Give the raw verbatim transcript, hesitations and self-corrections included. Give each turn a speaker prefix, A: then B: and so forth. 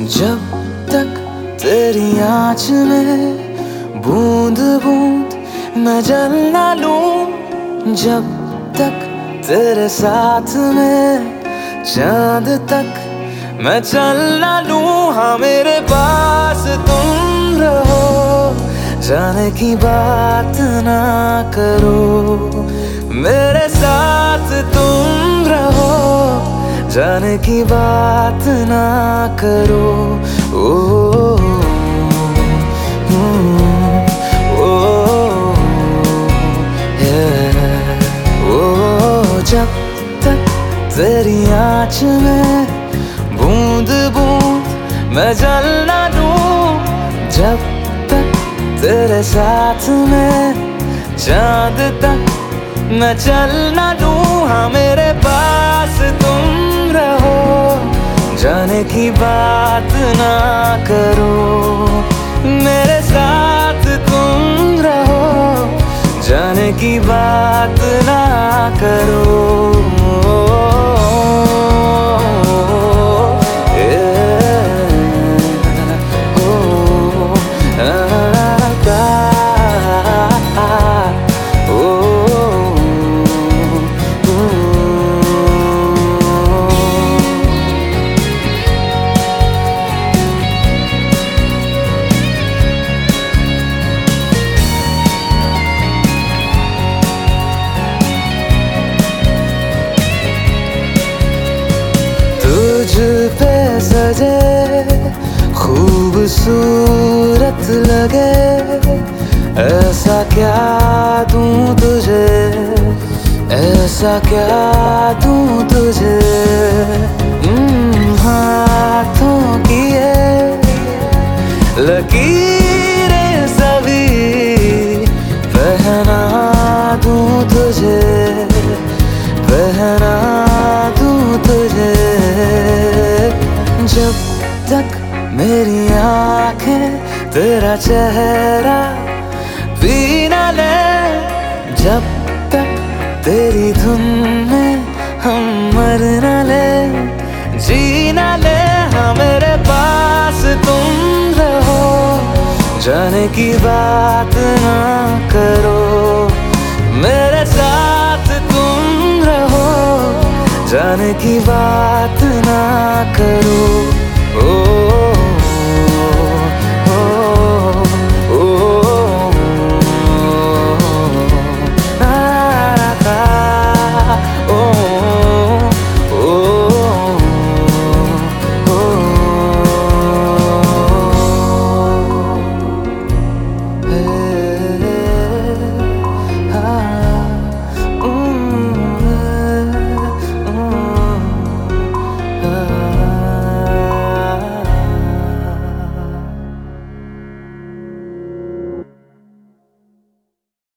A: जब तक तेरी आँच में बूंद बूंद मैं जल ना लूं, जब तक तेरे साथ में चांद तक मैं चल ना लूं। हाँ मेरे पास तुम रहो, जाने की बात ना करो, मेरे साथ तुम रहो, जाने की बात ना करो। ओ, ओ, ओ, जब तक तेरी आँच में बूंद बूंद मैं जल ना लूं, जब तक तेरे साथ में चांद तक मैं चल ना लूं। हाँ मेरे पास तुम रहो, जाने की बात ना करो, मेरे साथ तुम रहो, जाने की बात ना करो। तुझ पे सजे खूबसूरत लगे, ऐसा क्या दूं तुझे, ऐसा क्या दूं तुझे। हाथों की ये लकीरें सभी पहना दूं तुझे, पहना दूं तुझे। जब तक मेरी आंखें तेरा चेहरा पी ना ले, जब तक तेरी धुन में हम मर ना ले, जी ना ले। हाँ मेरे पास तुम रहो, जाने की बात ना करो, मेरे साथ तुम रहो, जाने की बात ना करो।